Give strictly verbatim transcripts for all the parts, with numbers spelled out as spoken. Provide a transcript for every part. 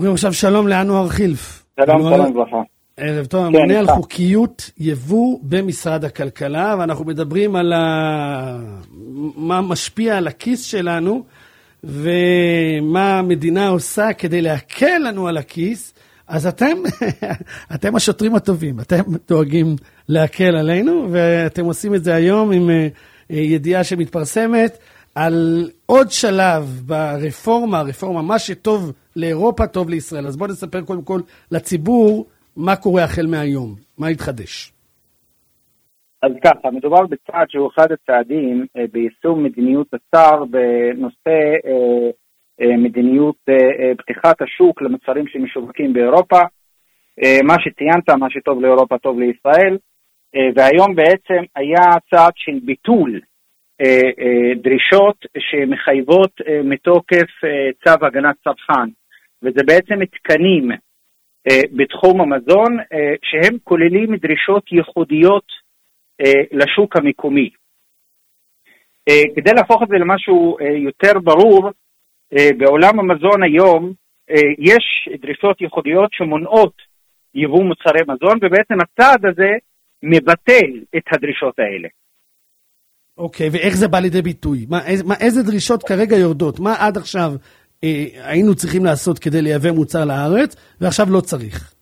אומרים עכשיו שלום לאנואר חילף. שלום, שלום ברכה. ערב טוב, הממונה על חוקיות יבוא במשרד הכלכלה, ואנחנו מדברים על מה משפיע על הכיס שלנו, ומה המדינה עושה כדי להקל לנו על הכיס. אז אתם, אתם השוטרים הטובים, אתם דואגים להקל עלינו, ואתם עושים את זה היום עם ידיעה שמתפרסמת על עוד שלב ברפורמה, רפורמה, מה שטוב לאירופה, טוב לישראל. אז בואו נספר קודם כל לציבור מה קורה החל מהיום, מה יתחדש. אז ככה, מדובר בצעד שהוא אחד הצעדים אה, ביישום מדיניות השר בנושא אה, אה, מדיניות אה, פתיחת השוק למוצרים שמשווקים באירופה, אה, מה שציינת, מה שטוב לאירופה, טוב לישראל, אה, והיום בעצם היה צעד של ביטול אה, אה, דרישות שמחייבות אה, מתוקף אה, צו הגנת צרכן, וזה בעצם תקנים בתחום המזון שהם כוללים דרישות ייחודיות לשוק המקומי. כדי להפוך את זה למשהו יותר ברור, בעולם המזון היום יש דרישות ייחודיות שמונעות יבוא מוצרי מזון, ובעצם הצעד הזה מבטל את הדרישות האלה. אוקיי, ואיך זה בא לידי ביטוי? מה, מה, איזה דרישות כרגע יורדות? מה עד עכשיו היינו צריכים לעשות כדי לייבא מוצר לארץ, ועכשיו לא צריך?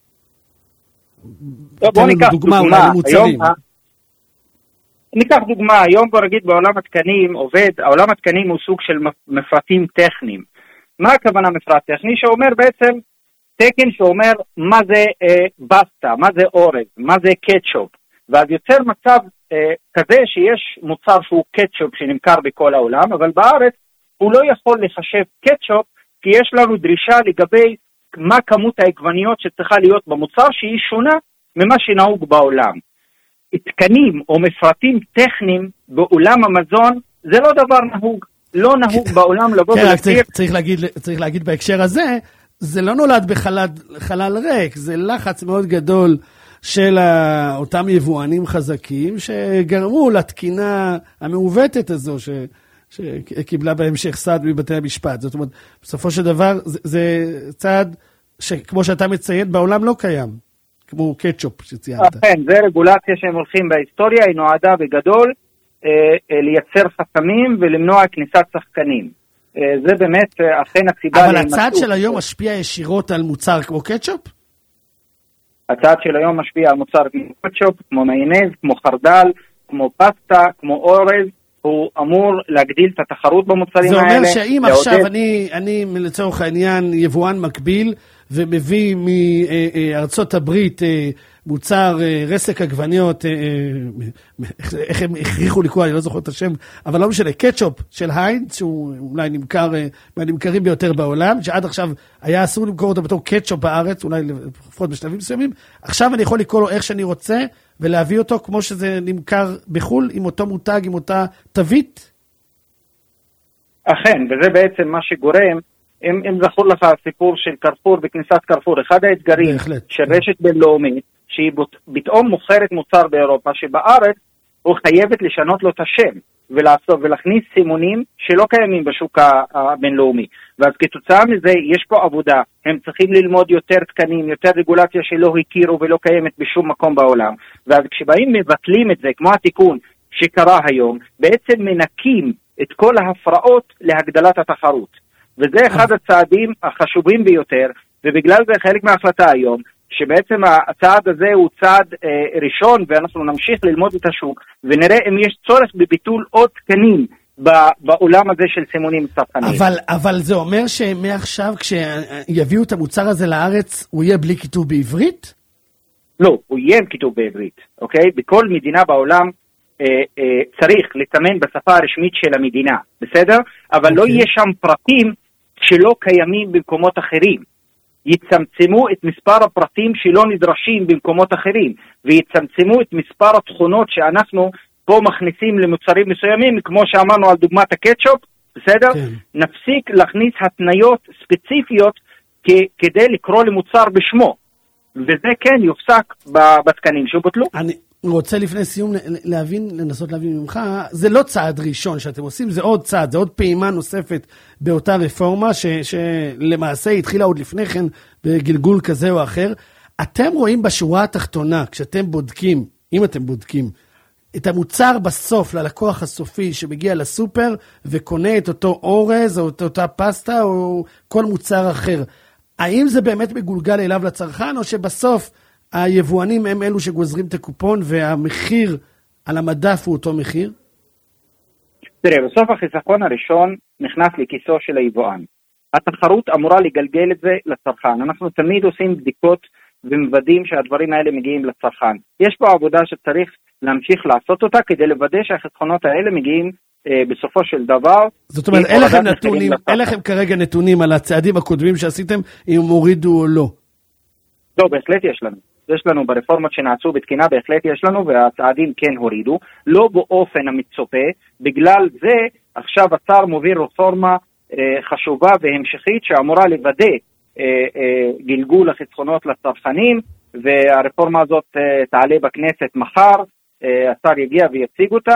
בוא ניקח דוגמה, היום, ניקח דוגמה, היום בוא נגיד בעולם התקנים עובד, העולם התקנים הוא סוג של מפרטים טכניים. מה הכוונה מפרט טכני? שאומר בעצם תקן שאומר מה זה אה, בסטה, מה זה אורז, מה זה קטשופ, ואז יוצר מצב אה, כזה שיש מוצר שהוא קטשופ שנמכר בכל העולם, אבל בארץ הוא לא יכול לחשב קטשופ, כי יש לנו דרישה לגבי מה כמות העגבניות שצריכה להיות במוצר, שהיא שונה ממה שנהוג בעולם. תקנים או מפרטים טכניים בעולם המזון, זה לא דבר נהוג. לא נהוג בעולם לבוא ולהסביר. צריך להגיד, צריך להגיד בהקשר הזה, זה לא נולד בחלל ריק, זה לחץ מאוד גדול של אותם יבואנים חזקים, שגרמו לתקינה המעוותת הזו, ש... שקיבלה בהמשך סעד מבתי המשפט. זאת אומרת, בסופו של דבר, זה, זה צעד שכמו שאתה מציין, בעולם לא קיים, כמו קטשופ שציינת. כן, זה רגולציה שהם הולכים בהיסטוריה, היא נועדה בגדול אה, אה, לייצר חסמים ולמנוע כניסת שחקנים. אה, זה באמת אה, אכן הסיבה... אבל הצעד של היום משפיע ישירות על מוצר כמו קטשופ? הצעד של היום משפיע על מוצר כמו קטשופ, כמו מיונז, כמו חרדל, כמו פסטה, כמו אורז, הוא אמור להגדיל את התחרות במוצרים האלה. זה אומר שאם עכשיו אני, אני לצורך העניין יבואן מקביל, ומביא מארצות הברית מוצר רסק עגבניות, איך הם הכריחו לקרוא, אני לא זוכר את השם, אבל לא משנה, קטשופ של היינץ, שהוא אולי נמכר, מהנמכרים ביותר בעולם, שעד עכשיו היה אסור למכור אותו בתור קטשופ בארץ, אולי לפחות בשלבים מסוימים, עכשיו אני יכול לקרוא לו איך שאני רוצה, ולהביא אותו כמו שזה נמכר בחול, עם אותו מותג, עם אותה תווית? אכן, וזה בעצם מה שגורם, אם, אם זכור לך הסיפור של קרפור בכניסת קרפור, אחד האתגרים בהחלט. של רשת בינלאומית, שהיא פתאום מוכרת מוצר באירופה, שבארץ הוא חייבת לשנות לו את השם, ולעשות, ולהכניס סימונים שלא קיימים בשוק הבינלאומי. ואז כתוצאה מזה יש פה עבודה, הם צריכים ללמוד יותר תקנים, יותר רגולציה שלא הכירו ולא קיימת בשום מקום בעולם. ואז כשבאים מבטלים את זה, כמו התיקון שקרה היום, בעצם מנקים את כל ההפרעות להגדלת התחרות. וזה אחד הצעדים החשובים ביותר, ובגלל זה חלק מההחלטה היום, שבעצם הצעד הזה הוא צעד אה, ראשון, ואנחנו נמשיך ללמוד את השוק, ונראה אם יש צורך בביטול עוד תקנים בעולם הזה של סימונים צרכניים. אבל, אבל זה אומר שמעכשיו כשיביאו את המוצר הזה לארץ, הוא יהיה בלי כיתוב בעברית? לא, הוא יהיה עם כיתוב בעברית, אוקיי? בכל מדינה בעולם אה, אה, צריך לסמן בשפה הרשמית של המדינה, בסדר? אבל אוקיי. לא יהיה שם פרטים שלא קיימים במקומות אחרים. יצמצמו את מספר הפרטים שלא נדרשים במקומות אחרים, ויצמצמו את מספר התכונות שאנחנו פה מכניסים למוצרים מסוימים, כמו שאמרנו על דוגמת הקטשופ, בסדר? כן. נפסיק להכניס התניות ספציפיות כ- כדי לקרוא למוצר בשמו, וזה כן יופסק בתקנים שבוטלו. אני, רוצה לפני סיום להבין, לנסות להבין ממך, זה לא צעד ראשון שאתם עושים, זה עוד צעד, זה עוד פעימה נוספת באותה רפורמה, ש, שלמעשה התחילה עוד לפני כן בגלגול כזה או אחר. אתם רואים בשורה התחתונה, כשאתם בודקים, אם אתם בודקים, את המוצר בסוף ללקוח הסופי שמגיע לסופר וקונה את אותו אורז או את אותה פסטה או כל מוצר אחר, האם זה באמת מגולגל אליו לצרכן, או שבסוף היבואנים הם אלו שגוזרים את הקופון והמחיר על המדף הוא אותו מחיר? תראה, בסוף החיסכון הראשון נכנס לכיסו של היבואן. התחרות אמורה לגלגל את זה לצרכן. אנחנו תמיד עושים בדיקות ומוודאים שהדברים האלה מגיעים לצרכן. יש פה עבודה שצריך להמשיך לעשות אותה כדי לוודא שהחיסכונות האלה מגיעים אה, בסופו של דבר. זאת אומרת, אין לכם נתונים, אין לכם כרגע נתונים על הצעדים הקודמים שעשיתם, אם הורידו או לא? לא, בהחלט יש לנו. יש לנו ברפורמות שנעשו בתקינה, בהחלט יש לנו, והצעדים כן הורידו, לא באופן המצופה. בגלל זה עכשיו השר מוביל רפורמה אה, חשובה והמשכית שאמורה לוודא אה, אה, גלגול החסכונות לצרכנים, והרפורמה הזאת אה, תעלה בכנסת מחר, אה, השר יגיע ויציג אותה,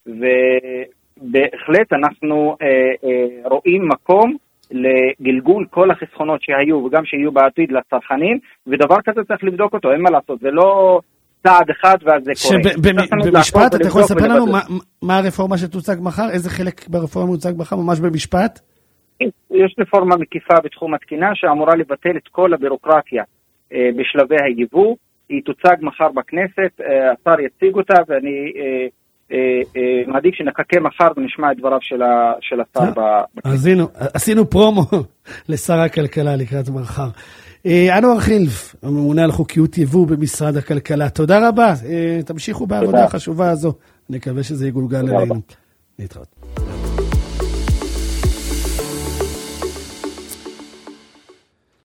ובהחלט אנחנו אה, אה, רואים מקום לגלגול כל החסכונות שהיו וגם שיהיו בעתיד לצרכנים, ודבר כזה צריך לבדוק אותו, אין מה לעשות, זה לא צעד אחד ואז זה קורה. במשפט, אתה יכול לספר לנו מה הרפורמה שתוצג מחר? איזה חלק ברפורמה מוצג מחר, ממש במשפט? יש רפורמה מקיפה בתחום התקינה שאמורה לבטל את כל הבירוקרטיה בשלבי היבוא, היא תוצג מחר בכנסת, השר יציג אותה, ואני מעדיף שנקקה מחר ונשמע את דבריו של השר בכנסת. עשינו פרומו לשר הכלכלה לקראת מחר. אנואר חילף, הממונה על חוקיות יבוא במשרד הכלכלה, תודה רבה, תמשיכו בעבודה החשובה הזו, נקווה שזה יגולגל אלינו. להתראות.